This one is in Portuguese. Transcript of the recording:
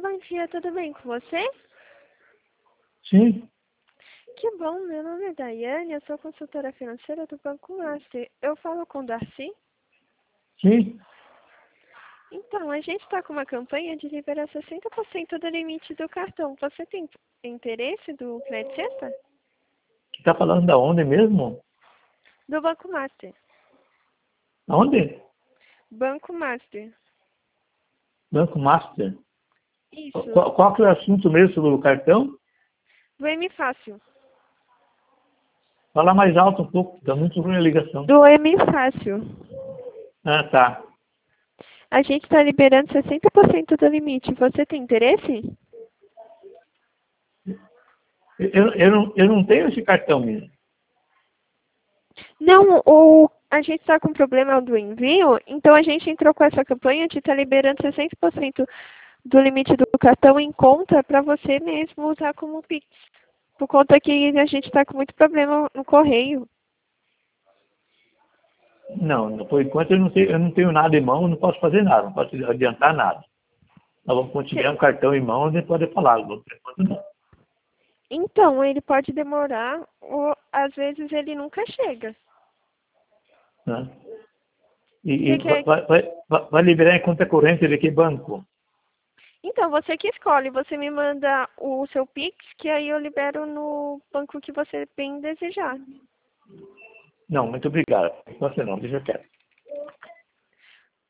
bom dia, tudo bem com você? Sim, Que bom, meu nome é Daiane, eu sou consultora financeira do Banco Master. Eu falo com o Darcy? sim. Então, a gente está com uma campanha de liberar 60% do limite do cartão. Você tem interesse do Crédito Sexta? Você tá falando da onde mesmo? Do Banco Master. Aonde? Banco Master. Banco Master. Isso. Qual que é o assunto mesmo sobre o cartão? Do M Fácil. Fala mais alto um pouco, tá muito ruim a ligação. Do M Fácil. Ah, tá. A gente está liberando 60% do limite. Você tem interesse? Eu não tenho esse cartão mesmo. Não, a gente está com problema do envio, então a gente entrou com essa campanha de estar liberando 60% do limite do cartão em conta para você mesmo usar como Pix. Por conta que a gente está com muito problema no correio. Não, por enquanto eu não tenho nada em mão, não posso fazer nada, não posso adiantar nada. Nós vamos, quando tiver um cartão em mão, a gente pode falar. Por enquanto não. Então, ele pode demorar, ou às vezes ele nunca chega. Né? Você quer... Vai liberar em conta corrente de que banco? Então, você que escolhe, você me manda o seu Pix, que aí eu libero no banco que você bem desejar. Não, muito obrigado. Você não, deixa quieto.